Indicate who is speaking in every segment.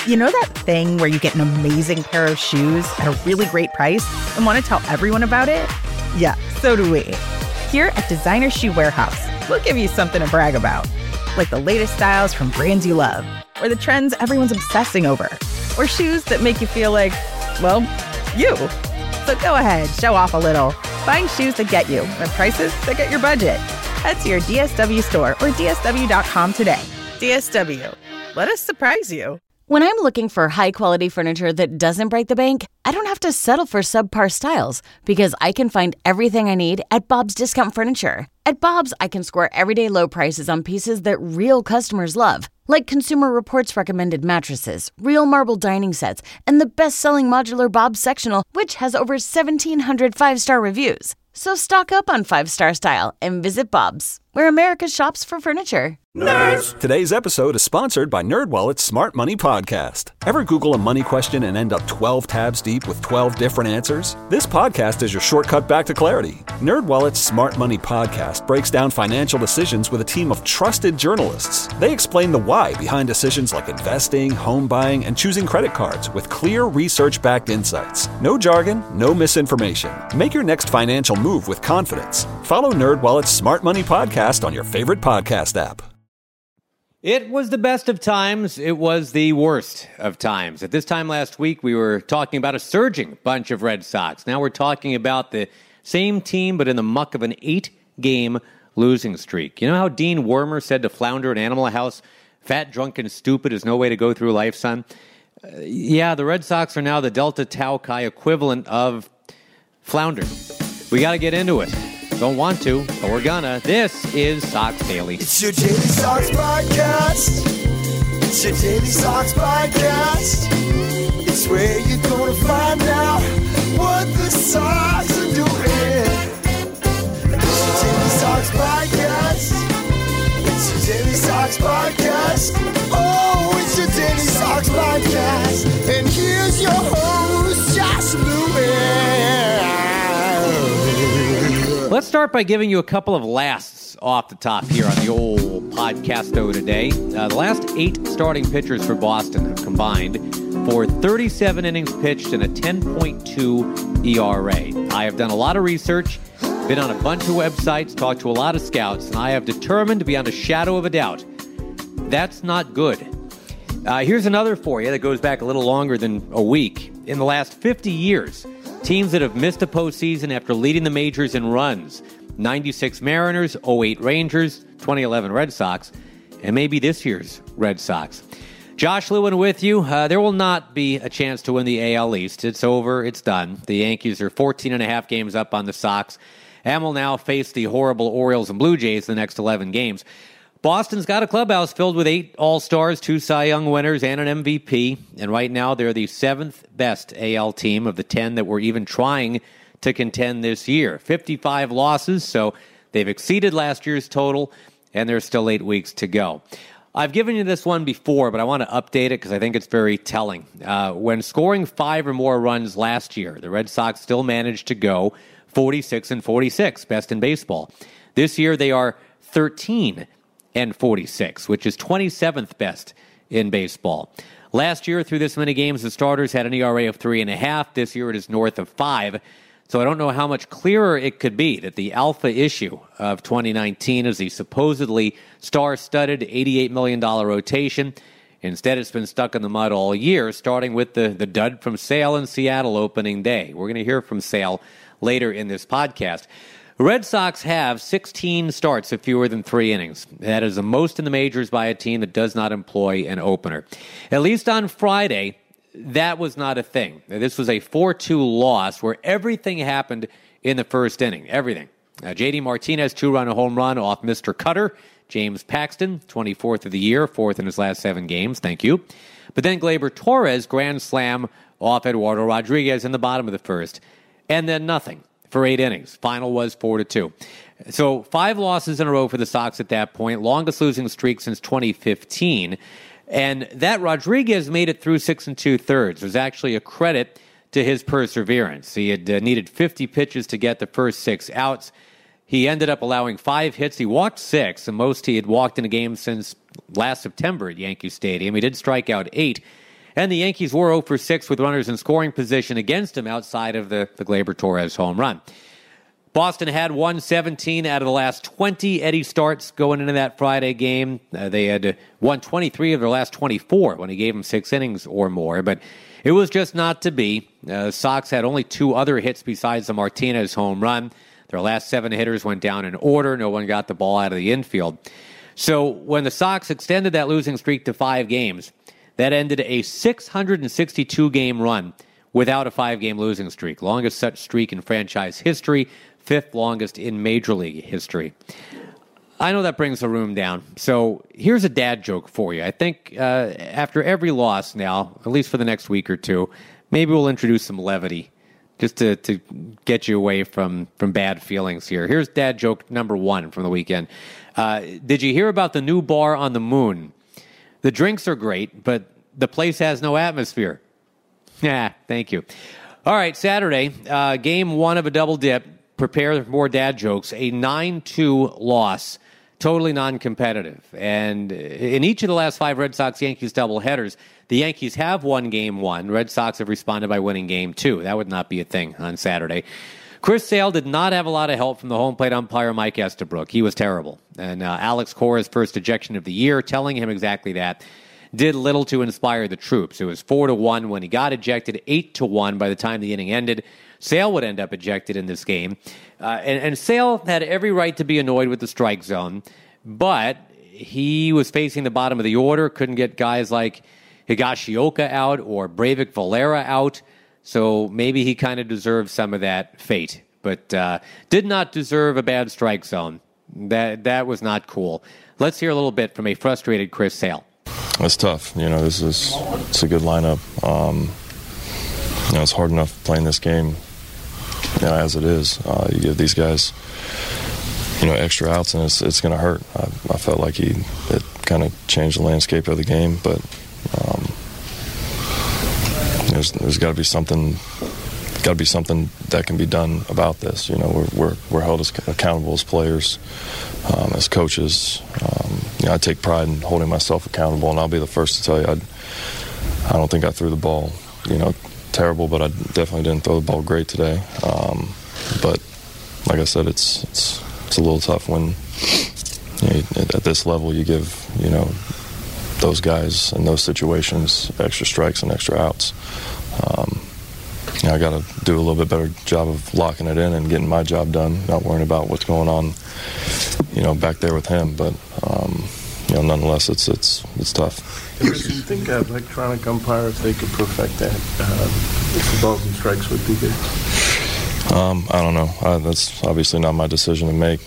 Speaker 1: You know that thing where you get an amazing pair of shoes at a really great price and want to tell everyone about it? Yeah, so do we. Here at Designer Shoe Warehouse, we'll give you something to brag about, like the latest styles from brands you love, or the trends everyone's obsessing over, or shoes that make you feel like, well, you. So go ahead, show off a little. Find shoes that get you at prices that get your budget. Head to your DSW store or DSW.com today. DSW, let us surprise you.
Speaker 2: When I'm looking for high-quality furniture that doesn't break the bank, I don't have to settle for subpar styles because I can find everything I need at Bob's Discount Furniture. At Bob's, I can score everyday low prices on pieces that real customers love, like Consumer Reports recommended mattresses, real marble dining sets, and the best-selling modular Bob's Sectional, which has over 1,700 five-star reviews. So stock up on five-star style and visit Bob's, where America shops for furniture.
Speaker 3: Nerds! Today's episode is sponsored by NerdWallet's Smart Money Podcast. Ever Google a money question and end up 12 tabs deep with 12 different answers? This podcast is your shortcut back to clarity. NerdWallet's Smart Money Podcast breaks down financial decisions with a team of trusted journalists. They explain the why behind decisions like investing, home buying, and choosing credit cards with clear research-backed insights. No jargon, no misinformation. Make your next financial move with confidence. Follow NerdWallet's Smart Money Podcast on your favorite podcast app.
Speaker 4: It was the best of times. It was the worst of times. At this time last week, we were talking about a surging bunch of Red Sox. Now we're talking about the same team, but in the muck of an 8-game losing streak. You know how Dean Wormer said to Flounder in Animal House, "Fat, drunk, and stupid is no way to go through life, son"? Yeah, the Red Sox are now the Delta Tau Chi equivalent of Flounder. We got to get into it. Don't want to, but we're gonna. This is Sox Daily.
Speaker 5: It's your Daily Sox Podcast. It's your Daily Sox Podcast. It's where you're gonna find out what the Sox are doing. It's your Daily Sox Podcast. It's your Daily Sox Podcast. Oh, it's your Daily Sox Podcast. And here's your host, Josh Lewin.
Speaker 4: Let's start by giving you a couple of lasts off the top here on the old podcasto today. The last 8 starting pitchers for Boston have combined for 37 innings pitched and a 10.2 ERA. I have done a lot of research, been on a bunch of websites, talked to a lot of scouts, and I have determined beyond a shadow of a doubt that's not good. Here's another for you that goes back a little longer than a week. In the last 50 years, teams that have missed a postseason after leading the majors in runs: 96 Mariners, 08 Rangers, 2011 Red Sox, and maybe this year's Red Sox. Josh Lewin with you. There will not be a chance to win the AL East. It's over. It's done. The Yankees are 14.5 games up on the Sox and will now face the horrible Orioles and Blue Jays the next 11 games. Boston's got a clubhouse filled with 8 All-Stars, 2 Cy Young winners, and an MVP. And right now, they're the 7th best AL team of the 10 that were even trying to contend this year. 55 losses, so they've exceeded last year's total, and there's still 8 weeks to go. I've given you this one before, but I want to update it because I think it's very telling. When scoring 5 or more runs last year, the Red Sox still managed to go 46-46, best in baseball. This year, they are 13 and 46, which is 27th best in baseball. Last year, through this many games, the starters had an ERA of 3.5. This year, it is north of 5. So I don't know how much clearer it could be that the alpha issue of 2019 is the supposedly star-studded $88 million rotation. Instead, it's been stuck in the mud all year, starting with the dud from Sale in Seattle opening day. We're going to hear from Sale later in this podcast. The Red Sox have 16 starts of fewer than 3 innings. That is the most in the majors by a team that does not employ an opener. At least on Friday, that was not a thing. This was a 4-2 loss where everything happened in the first inning. Everything. J.D. Martinez, 2-run home run off Mr. Cutter. James Paxton, 24th of the year, 4th in his last 7 games. Thank you. But then Gleyber Torres, grand slam off Eduardo Rodriguez in the bottom of the first. And then nothing for 8 innings. Final was 4-2. So 5 losses in a row for the Sox at that point. Longest losing streak since 2015. And that Rodriguez made it through 6 2/3. It was actually a credit to his perseverance. He had needed 50 pitches to get the first 6 outs. He ended up allowing 5 hits. He walked 6, the most he had walked in a game since last September at Yankee Stadium. He did strike out 8. And the Yankees were 0 for 6 with runners in scoring position against him outside of the Gleyber Torres home run. Boston had won 17 out of the last 20 Eddie starts going into that Friday game. They had won 23 of their last 24 when he gave them 6 innings or more, but it was just not to be. Sox had only 2 other hits besides the Martinez home run. Their last 7 hitters went down in order. No one got the ball out of the infield. So when the Sox extended that losing streak to 5 games, that ended a 662-game run without a 5-game losing streak. Longest such streak in franchise history, 5th longest in Major League history. I know that brings the room down. So here's a dad joke for you. I think after every loss now, at least for the next week or two, maybe we'll introduce some levity just to get you away from bad feelings here. Here's dad joke number 1 from the weekend. Did you hear about the new bar on the moon? The drinks are great, but the place has no atmosphere. Yeah, thank you. All right, Saturday, game 1 of a double dip. Prepare for more dad jokes. A 9-2 loss. Totally non-competitive. And in each of the last 5 Red Sox-Yankees doubleheaders, the Yankees have won game 1. Red Sox have responded by winning game 2. That would not be a thing on Saturday. Chris Sale did not have a lot of help from the home plate umpire, Mike Estabrook. He was terrible. And Alex Cora's first ejection of the year, telling him exactly that, did little to inspire the troops. It was 4-1 when he got ejected, 8-1 by the time the inning ended. Sale would end up ejected in this game. And Sale had every right to be annoyed with the strike zone, but he was facing the bottom of the order, couldn't get guys like Higashioka out or Breivik Valera out, so maybe he kind of deserved some of that fate, but did not deserve a bad strike zone. That was not cool. Let's hear a little bit from a frustrated Chris Sale.
Speaker 6: It's tough. It's a good lineup. It's hard enough playing this game, as it is. You give these guys, extra outs, and it's going to hurt. I felt like it kind of changed the landscape of the game, but there's got to be something. Got to be something that can be done about this. We're held accountable as players, as coaches. I take pride in holding myself accountable, and I'll be the first to tell you I don't think I threw the ball, terrible, but I definitely didn't throw the ball great today. But like I said, it's a little tough when at this level you give those guys in those situations extra strikes and extra outs. I got to do a little bit better job of locking it in and getting my job done, not worrying about what's going on, back there with him. But nonetheless, it's tough.
Speaker 7: Chris, do you think electronic umpire, if they could perfect that, if the balls and strikes would be good?
Speaker 6: I don't know. That's obviously not my decision to make.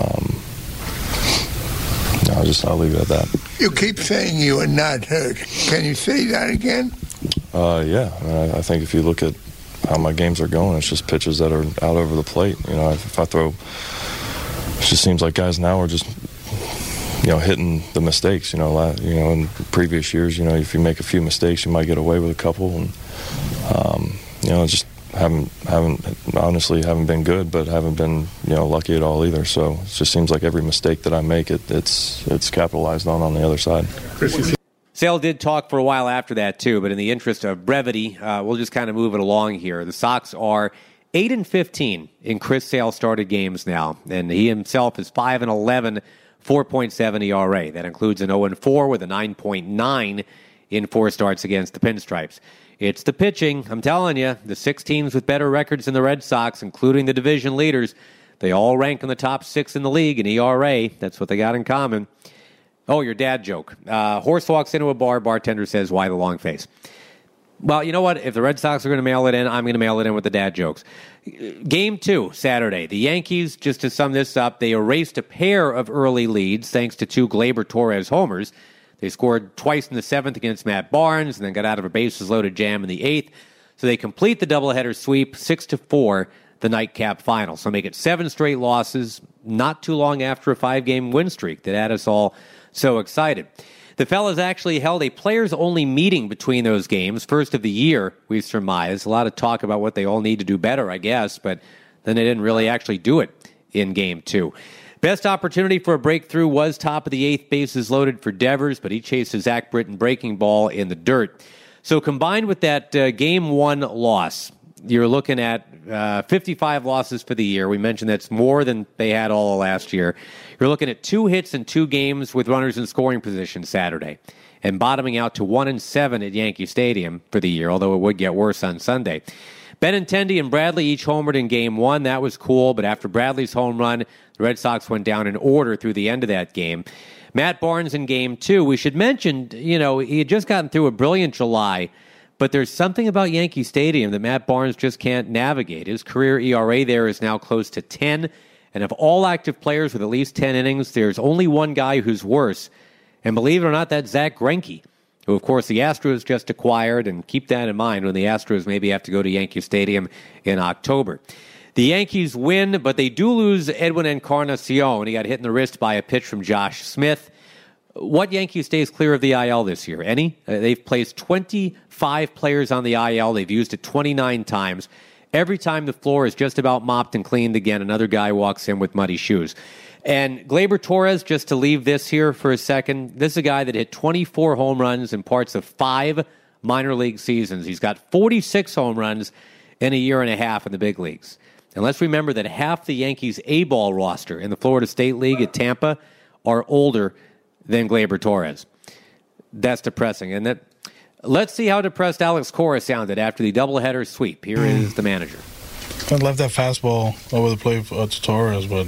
Speaker 6: I'll leave it at that.
Speaker 8: You keep saying you are not hurt. Can you say that again?
Speaker 6: Yeah. I think if you look at how my games are going, it's just pitches that are out over the plate. If I throw, it just seems like guys now are just hitting the mistakes. In previous years, if you make a few mistakes, you might get away with a couple, and just haven't been good, but haven't been lucky at all either. So it just seems like every mistake that I make, it's capitalized on the other side.
Speaker 4: Sale did talk for a while after that too, but in the interest of brevity, we'll just kind of move it along here. The Sox are 8-15 in Chris Sale started games now, and he himself is 5-11. 4.7 ERA. That includes an 0-4 with a 9.9 in 4 starts against the Pinstripes. It's the pitching. I'm telling you, the 6 teams with better records than the Red Sox, including the division leaders, they all rank in the top 6 in the league in ERA. That's what they got in common. Oh, your dad joke. Horse walks into a bar, bartender says, "Why the long face?" Well, you know what? If the Red Sox are going to mail it in, I'm going to mail it in with the dad jokes. Game 2, Saturday. The Yankees, just to sum this up, they erased a pair of early leads thanks to 2 Gleyber Torres homers. They scored twice in the 7th against Matt Barnes and then got out of a bases-loaded jam in the 8th. So they complete the doubleheader sweep 6-4, the nightcap final. So make it 7 straight losses, not too long after a 5-game win streak that had us all so excited. The fellas actually held a players-only meeting between those games, first of the year, we surmise. A lot of talk about what they all need to do better, I guess, but then they didn't really actually do it in Game 2. Best opportunity for a breakthrough was top of the 8th, bases loaded for Devers, but he chased a Zach Britton breaking ball in the dirt. So combined with that Game 1 loss, you're looking at 55 losses for the year. We mentioned that's more than they had all of last year. You're looking at 2 hits in 2 games with runners in scoring position Saturday, and bottoming out to 1-7 at Yankee Stadium for the year, although it would get worse on Sunday. Benintendi and Bradley each homered in Game 1. That was cool, but after Bradley's home run, the Red Sox went down in order through the end of that game. Matt Barnes in Game 2. We should mention, he had just gotten through a brilliant July, but there's something about Yankee Stadium that Matt Barnes just can't navigate. His career ERA there is now close to 10, and of all active players with at least 10 innings, there's only one guy who's worse, and believe it or not, that's Zach Greinke, who, of course, the Astros just acquired, and keep that in mind when the Astros maybe have to go to Yankee Stadium in October. The Yankees win, but they do lose Edwin Encarnacion. He got hit in the wrist by a pitch from Josh Smith. What Yankee stays clear of the IL this year? Any? They've placed 25 players on the IL. They've used it 29 times. Every time the floor is just about mopped and cleaned again, another guy walks in with muddy shoes. And Gleyber Torres, just to leave this here for a second, this is a guy that hit 24 home runs in parts of 5 minor league seasons. He's got 46 home runs in a year and a half in the big leagues. And let's remember that half the Yankees' A-ball roster in the Florida State League at Tampa are older than Gleyber Torres. That's depressing, isn't it? Let's see how depressed Alex Cora sounded after the doubleheader sweep. Here is the manager.
Speaker 9: I left that fastball over the plate to Torres, but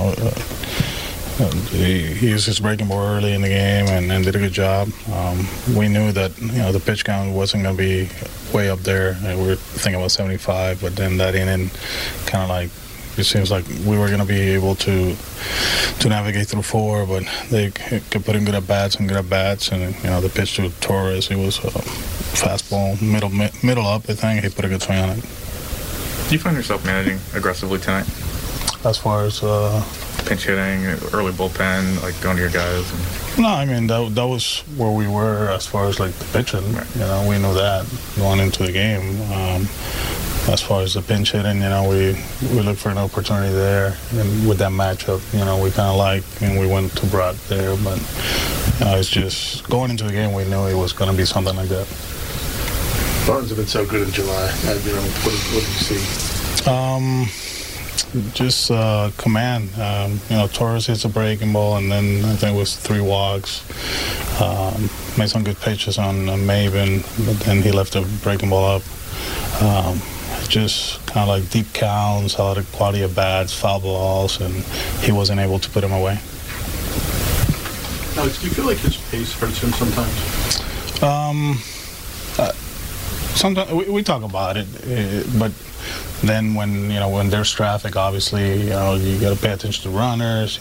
Speaker 9: he used his breaking ball early in the game and did a good job. We knew that the pitch count wasn't going to be way up there. We were thinking about 75, but then that inning kind of like it seems like we were going to be able to navigate through 4, but they could put in good at bats, and the pitch to Torres, it was a fastball middle up. I think he put a good swing on it.
Speaker 10: Do you find yourself managing aggressively tonight?
Speaker 9: As far as
Speaker 10: pinch hitting, early bullpen, like going to your guys?
Speaker 9: No, I mean that was where we were as far as like the pitching. Right. We knew that going into the game. As far as the pinch hitting, we looked for an opportunity there, and with that matchup, we kind of liked, and we went to Brock there. But it's just going into the game, we knew it was going to be something like that.
Speaker 7: Barnes have been so good in July. What did you see?
Speaker 9: Just command. Torres hits a breaking ball, and then I think it was 3 walks. Made some good pitches on Maven, but then he left the breaking ball up. Just kind of like deep counts, a lot of quality of bats, foul balls, and he wasn't able to put them away.
Speaker 7: Alex, do you feel like his pace hurts him sometimes?
Speaker 9: Sometimes we talk about it, but then when there's traffic, obviously, you got to pay attention to runners.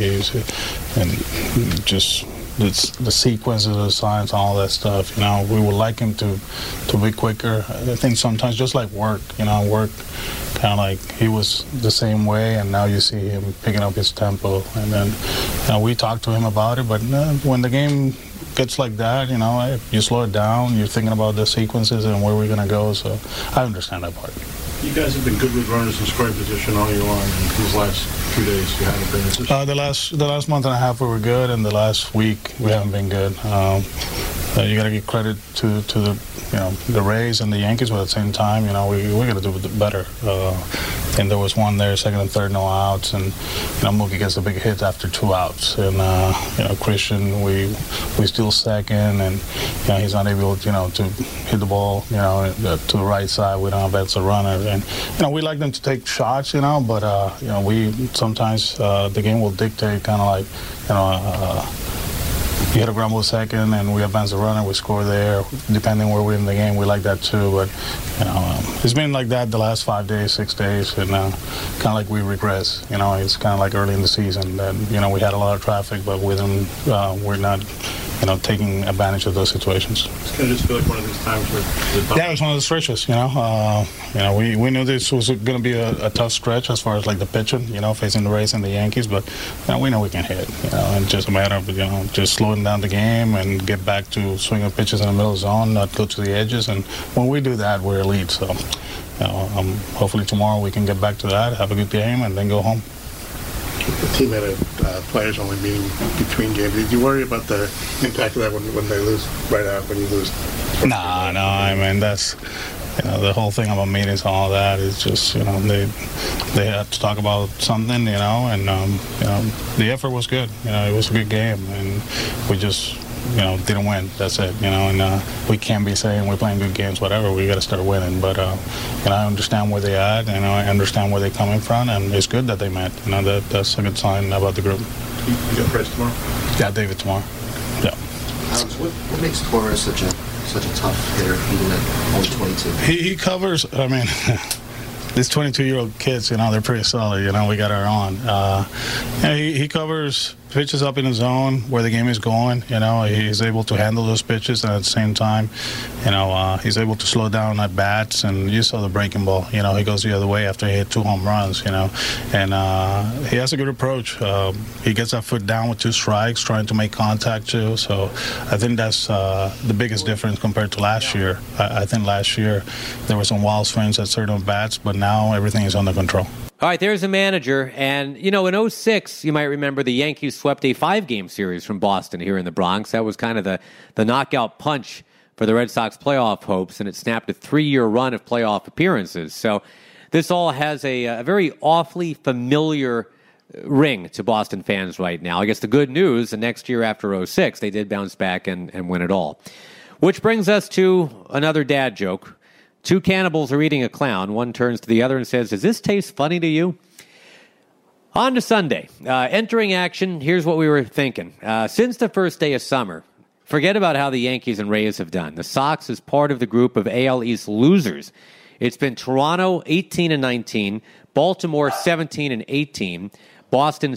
Speaker 9: And just the sequences of the signs, all that stuff. We would like him to be quicker. I think sometimes just like work kind of like he was the same way, and now you see him picking up his tempo. And then we talked to him about it, but when the game gets like that, you slow it down, you're thinking about the sequences and where we're going to go, so I understand that part.
Speaker 7: You guys have been good with runners in scoring position all year long, and these last 2 days you haven't been.
Speaker 9: The last month and a half we were good, and the last week we haven't been good. You got to give credit to the Rays and the Yankees, but at the same time, we got to do better. And there was one there, second and third, no outs, and Mookie gets a big hit after 2 outs, and Christian, we steal second, and he's not able to hit the ball to the right side. We don't have that's a runner, and we like them to take shots, but we sometimes the game will dictate kind of like you hit a ground ball second and we advance the runner, we score there. Depending where we're in the game, we like that too. But it's been like that the last 5 days, 6 days, and kind of like we regress. It's kind of like early in the season that we had a lot of traffic, but with them, we're not taking advantage of those situations.
Speaker 7: It's going to just feel like one of these times where
Speaker 9: it was one of the stretches. We knew this was going to be a tough stretch as far as like the pitching, facing the Rays and the Yankees, but we know we can hit. And just a matter of just slowing down the game and get back to swinging pitches in the middle zone, not go to the edges. And when we do that, we're elite. So hopefully tomorrow we can get back to that, have a good game, and then go home.
Speaker 7: The team had a players only meeting between games. Did you worry about the impact of that when they lose right out, when you lose
Speaker 9: No, I mean, that's, the whole thing about meetings and all that is just, they had to talk about something, and, the effort was good. It was a good game, and we just, didn't win. That's it, and we can't be saying we're playing good games, whatever. We got to start winning. But, I understand where they're at, I understand where they're coming from, and it's good that they met. That's a good sign about the group.
Speaker 11: You got Price tomorrow?
Speaker 9: Yeah, David tomorrow. Yeah.
Speaker 11: Alex, what makes Torres such a tough hitter, even at only 22?
Speaker 9: He covers, these 22-year-old kids, they're pretty solid. We got our own. He covers pitches up in the zone where the game is going. He's able to handle those pitches, and at the same time, he's able to slow down at bats. And you saw the breaking ball. He goes the other way after he hit 2 home runs. And he has a good approach. He gets that foot down with 2 strikes, trying to make contact too. So I think that's the biggest difference compared to last year. I think last year there were some wild swings at certain bats, but now everything is under control.
Speaker 4: All right, there's a manager. And, in 2006, you might remember the Yankees swept a 5-game series from Boston here in the Bronx. That was kind of the knockout punch for the Red Sox playoff hopes, and it snapped a 3-year run of playoff appearances. So this all has a very awfully familiar ring to Boston fans right now. I guess the good news, the next year after 2006, they did bounce back and win it all. Which brings us to another dad joke. 2 cannibals are eating a clown. One turns to the other and says, "Does this taste funny to you?" On to Sunday. Entering action, here's what we were thinking. Since the first day of summer, forget about how the Yankees and Rays have done. The Sox is part of the group of AL East losers. It's been Toronto 18-19, Baltimore 17-18, Boston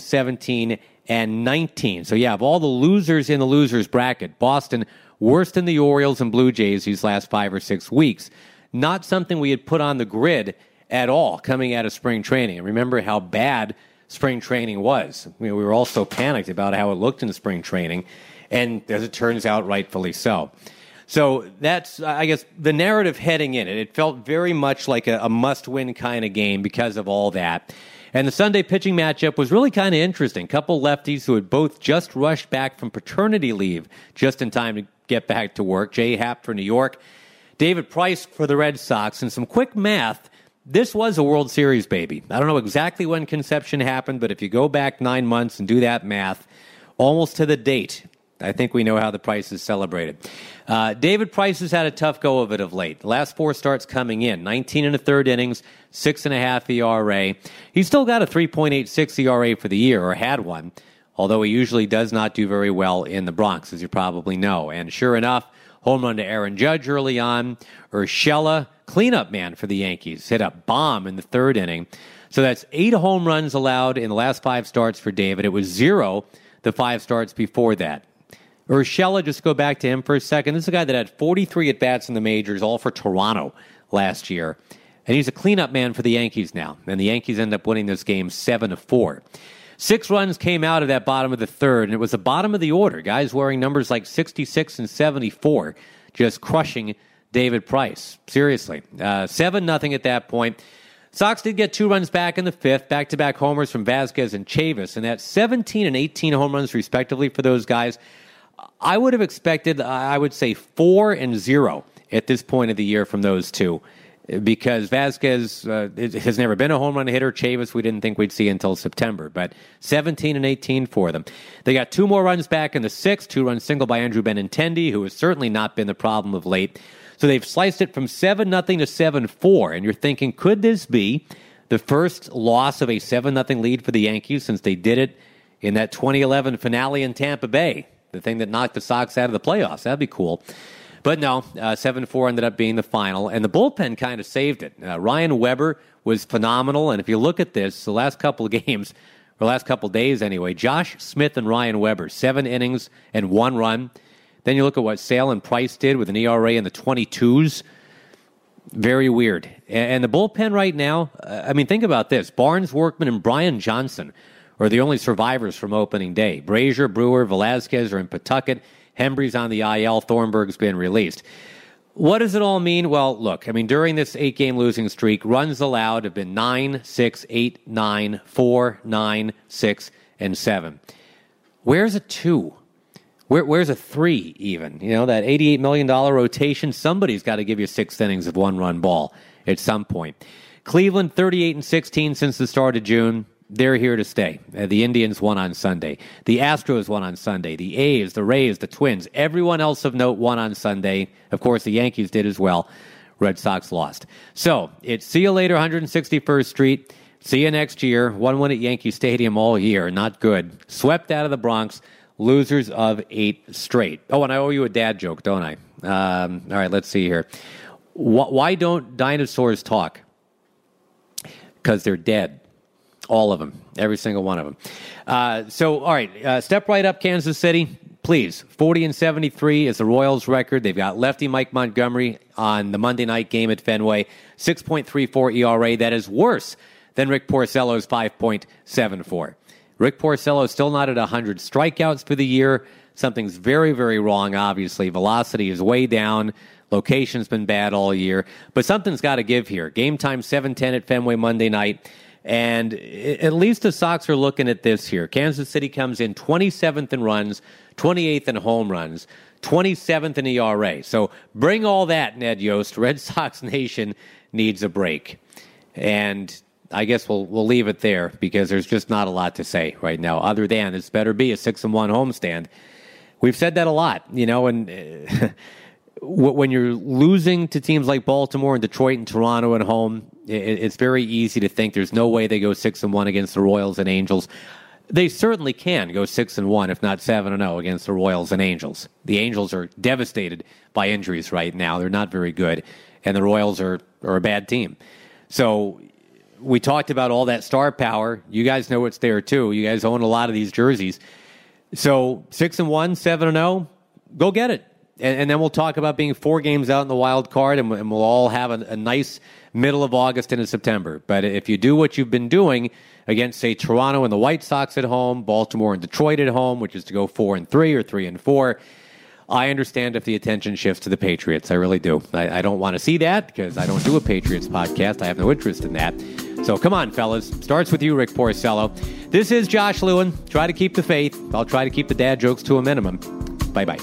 Speaker 4: 17-19. So yeah, of all the losers in the losers bracket, Boston worse than the Orioles and Blue Jays these last 5 or 6 weeks. Not something we had put on the grid at all coming out of spring training. And remember how bad spring training was. We were all so panicked about how it looked in spring training, and as it turns out, rightfully so. So that's, I guess, the narrative heading in it. It felt very much like a must-win kind of game because of all that. And the Sunday pitching matchup was really kind of interesting. Couple lefties who had both just rushed back from paternity leave just in time to get back to work. Jay Happ for New York, David Price for the Red Sox. And some quick math, this was a World Series baby. I don't know exactly when conception happened, but if you go back 9 months and do that math, almost to the date, I think we know how the Prices celebrated. David Price has had a tough go of it of late. The last 4 starts coming in, 19 1/3 innings, 6.5 ERA. He's still got a 3.86 ERA for the year, or had one, although he usually does not do very well in the Bronx, as you probably know. And sure enough, home run to Aaron Judge early on. Urshela, cleanup man for the Yankees, hit a bomb in the 3rd inning. So that's 8 home runs allowed in the last 5 starts for David. It was 0 the 5 starts before that. Urshela, just go back to him for a second. This is a guy that had 43 at-bats in the majors, all for Toronto last year. And he's a cleanup man for the Yankees now. And the Yankees end up winning this game 7-4. 6 runs came out of that bottom of the 3rd, and it was the bottom of the order. Guys wearing numbers like 66 and 74, just crushing David Price. Seriously. 7-0 at that point. Sox did get 2 runs back in the 5th, back-to-back homers from Vasquez and Chavis, and that's 17 and 18 home runs respectively for those guys. I would have expected, I would say, 4 and 0 at this point of the year from those two, because Vasquez has never been a home run hitter. Chavis, we didn't think we'd see until September, but 17 and 18 for them. They got 2 more runs back in the 6th, 2-run single by Andrew Benintendi, who has certainly not been the problem of late. So they've sliced it from 7-0 to 7-4, and you're thinking, could this be the first loss of a 7-0 lead for the Yankees since they did it in that 2011 finale in Tampa Bay, the thing that knocked the Sox out of the playoffs? That'd be cool. But no, 7-4 ended up being the final, and the bullpen kind of saved it. Ryan Weber was phenomenal, and if you look at this, the last couple of games, or last couple of days anyway, Josh Smith and Ryan Weber, 7 innings and 1 run. Then you look at what Sale and Price did with an ERA in the 22s. Very weird. And the bullpen right now, I mean, think about this. Barnes, Workman, and Brian Johnson are the only survivors from opening day. Brazier, Brewer, Velasquez are in Pawtucket. Hembry's on the IL. Thornburg's been released. What does it all mean? Well, look, I mean, during this 8-game losing streak, runs allowed have been 9, 6, 8, 9, 4, 9, 6, and 7. Where's a 2? Where's a 3 even? You know, that $88 million rotation, somebody's got to give you 6 innings of one-run ball at some point. Cleveland, 38-16 since the start of June. They're here to stay. The Indians won on Sunday. The Astros won on Sunday. The A's, the Rays, the Twins. Everyone else of note won on Sunday. Of course, the Yankees did as well. Red Sox lost. So, it's see you later, 161st Street. See you next year. 1 win at Yankee Stadium all year. Not good. Swept out of the Bronx. Losers of 8 straight. Oh, and I owe you a dad joke, don't I? All right, let's see here. Why don't dinosaurs talk? Because they're dead. All of them. Every single one of them. All right. Step right up, Kansas City. Please. 40-73 is the Royals' record. They've got lefty Mike Montgomery on the Monday night game at Fenway. 6.34 ERA. That is worse than Rick Porcello's 5.74. Rick Porcello still not at 100 strikeouts for the year. Something's very, very wrong, obviously. Velocity is way down. Location's been bad all year. But something's got to give here. Game time 7:10 at Fenway Monday night. And at least the Sox are looking at this here. Kansas City comes in 27th in runs, 28th in home runs, 27th in ERA. So bring all that, Ned Yost. Red Sox Nation needs a break. And I guess we'll leave it there because there's just not a lot to say right now other than this better be a 6-1 homestand. We've said that a lot, you know, and when you're losing to teams like Baltimore and Detroit and Toronto at home, it's very easy to think there's no way they go 6-1 against the Royals and Angels. They certainly can go 6-1, if not 7-0 against the Royals and Angels. The Angels are devastated by injuries right now. They're not very good, and the Royals are a bad team. So we talked about all that star power. You guys know it's there, too. You guys own a lot of these jerseys. So 6-1, 7-0, go get it. And then we'll talk about being 4 games out in the wild card, and we'll all have a nice middle of August into September. But if you do what you've been doing against, say, Toronto and the White Sox at home, Baltimore and Detroit at home, which is to go 4-3 or 3-4, I understand if the attention shifts to the Patriots. I really do. I don't want to see that because I don't do a Patriots podcast. I have no interest in that. So come on, fellas. Starts with you, Rick Porcello. This is Josh Lewin. Try to keep the faith. I'll try to keep the dad jokes to a minimum. Bye-bye.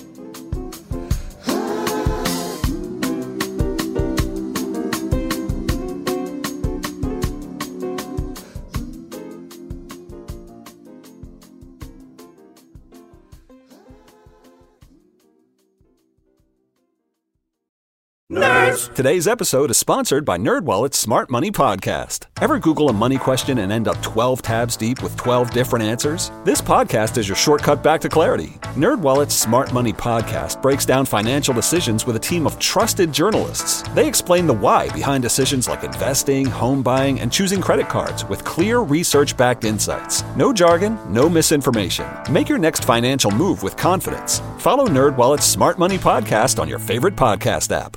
Speaker 3: Nerds! Today's episode is sponsored by NerdWallet's Smart Money Podcast. Ever Google a money question and end up 12 tabs deep with 12 different answers? This podcast is your shortcut back to clarity. NerdWallet's Smart Money Podcast breaks down financial decisions with a team of trusted journalists. They explain the why behind decisions like investing, home buying, and choosing credit cards with clear research-backed insights. No jargon, no misinformation. Make your next financial move with confidence. Follow NerdWallet's Smart Money Podcast on your favorite podcast app.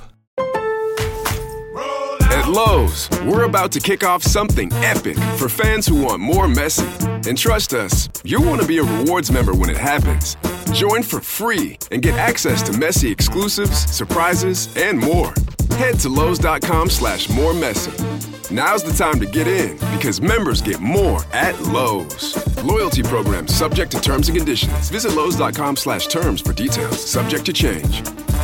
Speaker 12: At Lowe's, we're about to kick off something epic for fans who want more Messi. And trust us, you'll want to be a rewards member when it happens. Join for free and get access to Messi exclusives, surprises, and more. Head to Lowe's.com/moremessy. Now's the time to get in because members get more at Lowe's. Loyalty program subject to terms and conditions. Visit Lowe's.com/terms for details. Subject to change.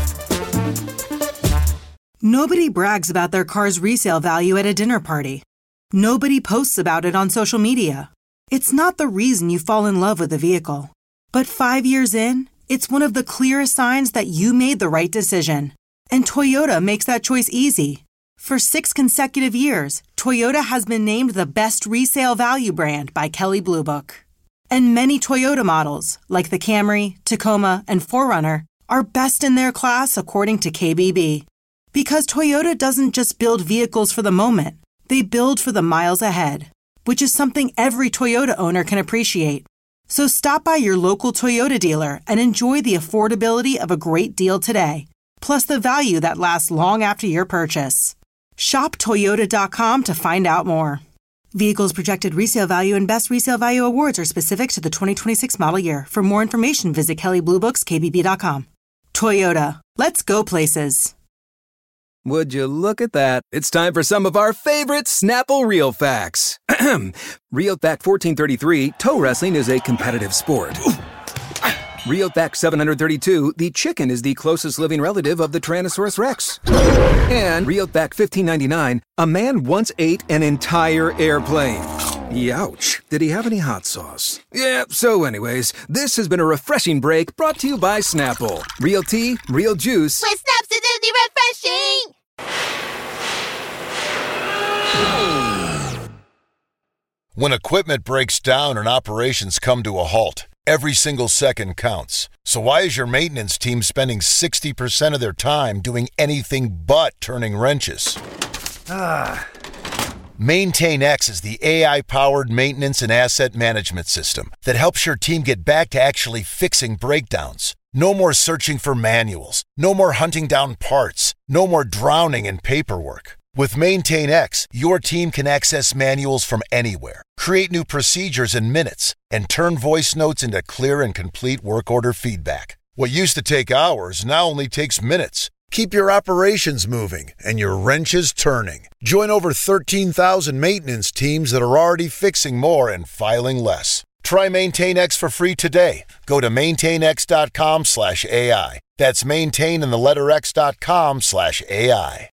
Speaker 13: Nobody brags about their car's resale value at a dinner party. Nobody posts about it on social media. It's not the reason you fall in love with a vehicle. But 5 years in, it's one of the clearest signs that you made the right decision. And Toyota makes that choice easy. For 6 consecutive years, Toyota has been named the best resale value brand by Kelley Blue Book. And many Toyota models, like the Camry, Tacoma, and 4Runner, are best in their class according to KBB. Because Toyota doesn't just build vehicles for the moment, they build for the miles ahead, which is something every Toyota owner can appreciate. So stop by your local Toyota dealer and enjoy the affordability of a great deal today, plus the value that lasts long after your purchase. Shop Toyota.com to find out more. Vehicles projected resale value and best resale value awards are specific to the 2026 model year. For more information, visit KelleyBlueBooksKBB.com. Toyota. Let's go places.
Speaker 14: Would you look at that? It's time for some of our favorite Snapple Real Facts. Real Fact 1433, toe wrestling is a competitive sport. Realback 732, the chicken is the closest living relative of the Tyrannosaurus rex. And Realback 1599, a man once ate an entire airplane. Youch. Did he have any hot sauce? Yeah, so anyways, this has been a refreshing break brought to you by Snapple. Real tea, real juice.
Speaker 15: With Snap's acidity refreshing!
Speaker 16: When equipment breaks down and operations come to a halt, every single second counts. So why is your maintenance team spending 60% of their time doing anything but turning wrenches? MaintainX is the AI-powered maintenance and asset management system that helps your team get back to actually fixing breakdowns. No more searching for manuals. No more hunting down parts. No more drowning in paperwork. With MaintainX, your team can access manuals from anywhere, create new procedures in minutes, and turn voice notes into clear and complete work order feedback. What used to take hours now only takes minutes. Keep your operations moving and your wrenches turning. Join over 13,000 maintenance teams that are already fixing more and filing less. Try MaintainX for free today. Go to maintainx.com/AI. That's maintain and the letter X.com/AI.